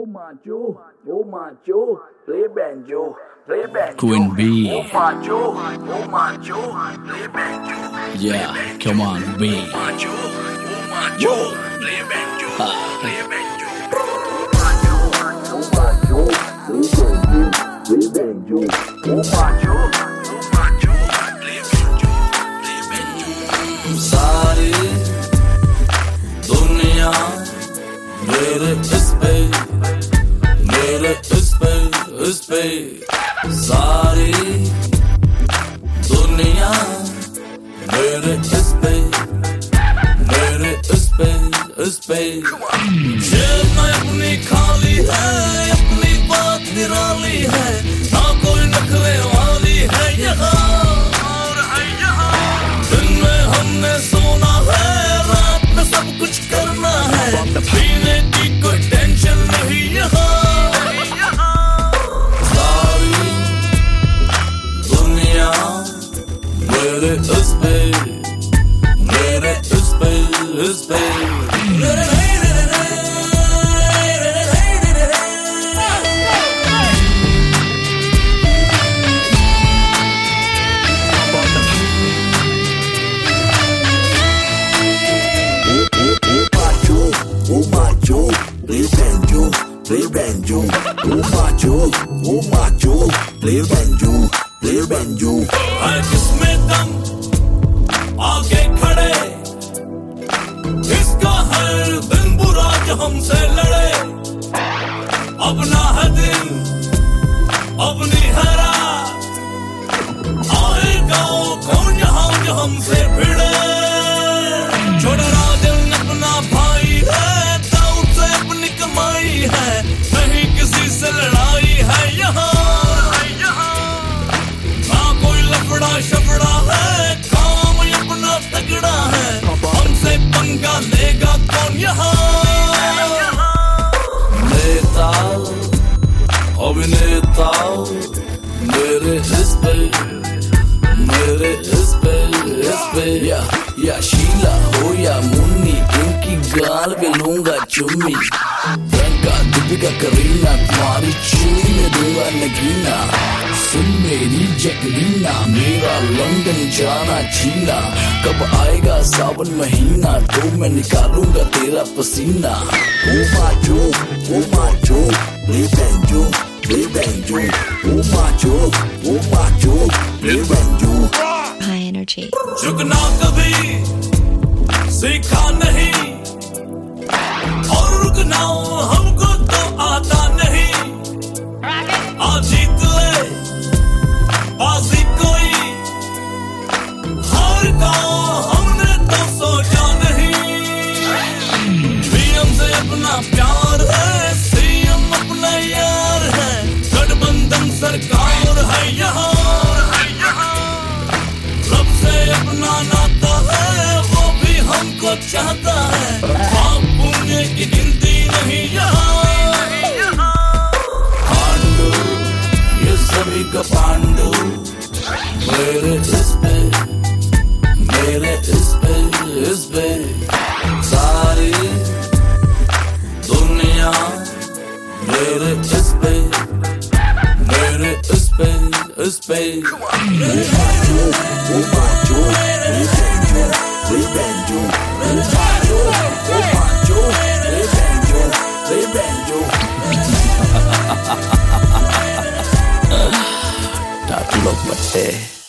macho, oh macho, play banjo, play banjo. Queen B. Oh macho, play banjo. Yeah, come on, B. Macho, oh macho, play banjo, play banjo. Oh macho, play banjo, oh macho, play banjo, play banjo. सारी दुनिया मेरे इस पे सारी दुनिया मेरे इस पे जेब में अपनी खाली है, अपनी बात निराली है, ना कोई नखरे वाली है यहाँ। दिन में हमने सोना है, रात में सब कुछ करना है, पीने की कोई टेंशन नहीं यहाँ। सारी दुनिया मेरे इस पे Play banjo, oh macho, play banjo, play banjo. है किसमें दम आगे खड़े, इसका हर दिन बुरा जो हमसे लड़े। अपना है दिन, अपनी है रात, आएगा कौन यहाँ जो हमसे भिड़े। छोड़ राजन अपना भाई है, दाऊद से अपनी कमाई है, नहीं किसी से लड़ाई है यहाँ। ना कोई लफड़ा शफड़ा है, काम अपना तगड़ा है, हमसे पंगा लेगा कौन यहाँ। नेता अभिनेता मेरे इस पे या शीला हो या मुन्नी, इनकी गाल पे लूंगा चुम्मी। प्रियंका दीपिका करीना, तुम्हारी चूड़ी में दूंगा नगीना। सुन मेरी जैकलीना, मेरा लंदन जाना जीना। कब आएगा सावन महीना, तो मैं निकालूंगा तेरा पसीना। Oh macho, play banjo, play banjo. Oh macho, play banjo. High energy. झुकना कभी सीखा नहीं, और रुकना हमको तो आता नहीं। आज जीत ले बाजी कोई, हार का हमने तो सोचा नहीं। पीएम से अपना प्यार है, सीएम अपना यार है, गठबंधन सरकार है यहाँ। रब से अपना नाता है, वो भी हमको चाहता है, पाप पुण्य की गिनती नहीं यहाँ। पांडु ये सभी का पांडु मेरे इस पे सारी दुनिया मेरे इस पे Oh macho, play banjo, play banjo. Oh macho, play banjo, play banjo. Tatlo pate.